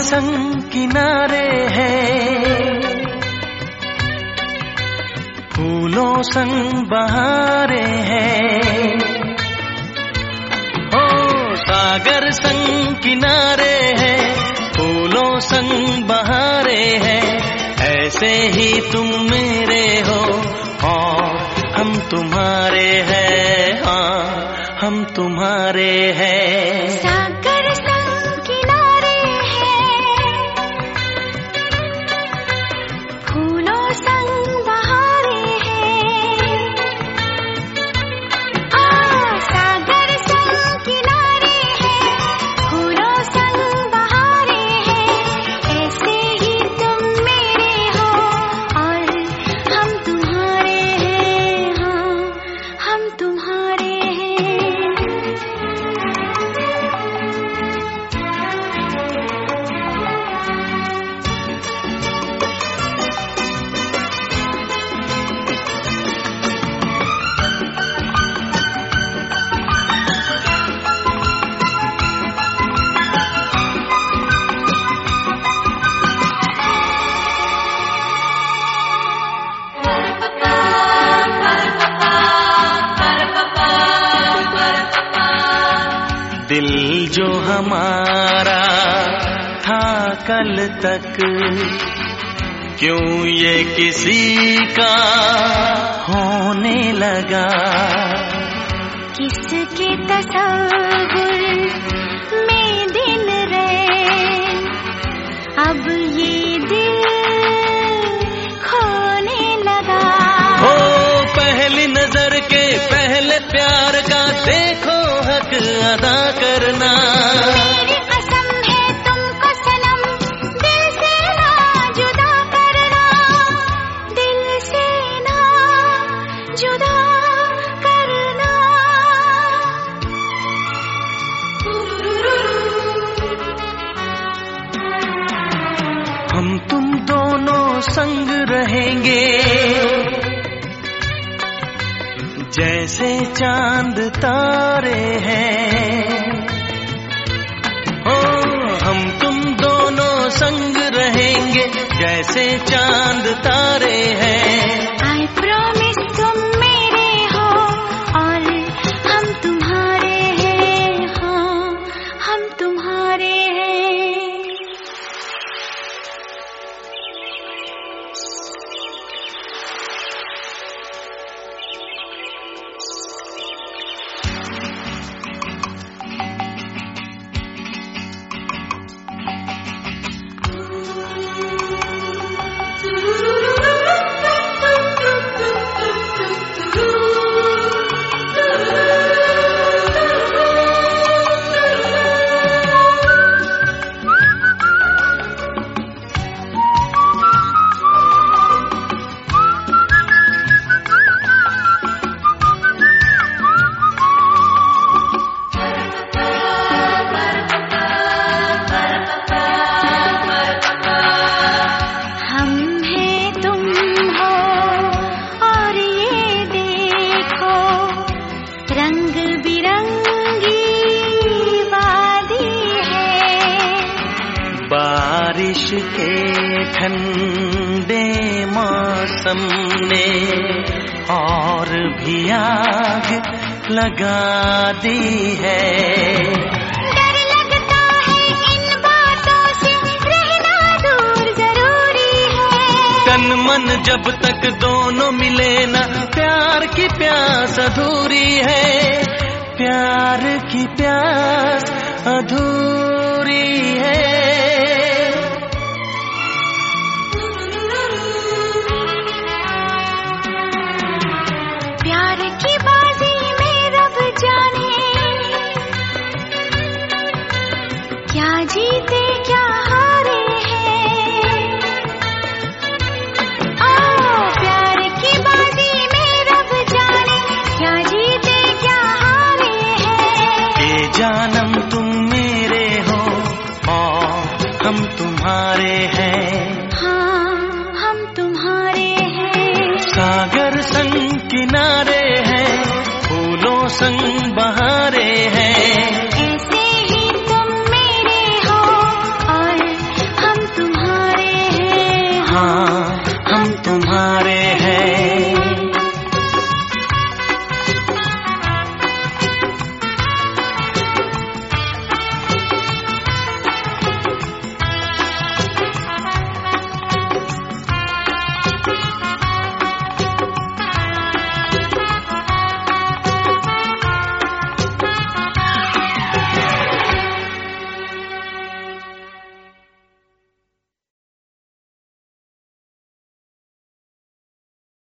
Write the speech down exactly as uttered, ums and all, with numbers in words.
संग किनारे हैं, फूलों संग बहारे हैं। ओ सागर संग किनारे हैं, फूलों संग बहारे हैं। ऐसे ही तुम मेरे हो और हम तुम्हारे हैं, हाँ हम तुम्हारे हैं। सागर संग किनारे हैं, फूलों संग बहारे हैं। आ सागर संग किनारे हैं, फूलों संग बहारे हैं। ऐसे ही तुम मेरे हो और हम तुम्हारे हैं, हाँ हम तुम्हारे हैं। दिल जो हमारा था कल तक, क्यों ये किसी का होने लगा। किसके तसव्वुर में दिन रहे, अब ये दिल खोने लगा। हो पहली नजर के पहले प्यार का देखो हक अदा करना। मेरी कसम है तुमको सनम, दिल से ना जुदा करना, दिल से ना जुदा करना। हम तुम दोनों संग रहेंगे, जैसे चांद तारे हैं। ओ हम तुम दोनों संग रहेंगे, जैसे चांद तारे हैं। I promise तुम मेरे हो और हम तुम्हारे हैं, हाँ हम तुम्हारे हैं। बारिश के ठंडे मौसम ने और भी आग लगा दी है। डर लगता है इन बातों से, रहना दूर जरूरी है। तन मन जब तक दोनों मिले ना, प्यार की प्यास अधूरी है। प्यार की प्यास अधूरी है। प्यार की बाजी में रब जाने, क्या जीते क्या हारे हैं। ओ प्यार की बाजी में रब जाने, क्या जीते क्या हारे हैं। ये जानम तुम मेरे हो और तुम्हारे हैं।